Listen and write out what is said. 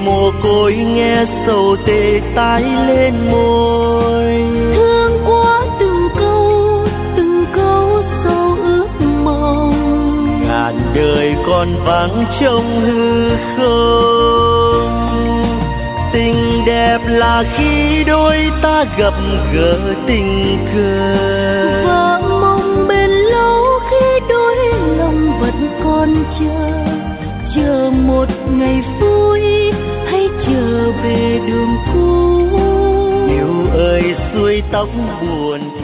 mồ côi nghe sầu tê tái lên môi. Thương quá từng câu sâu ước mong. Ngàn đời còn vắng trong hư không. Tình đẹp là khi đôi ta gặp gỡ tình cờ. Và mong bền lâu khi đôi lòng vẫn còn chờ một ngày vui hay chờ về đường cũ. Yêu ơi xuôi tóc buồn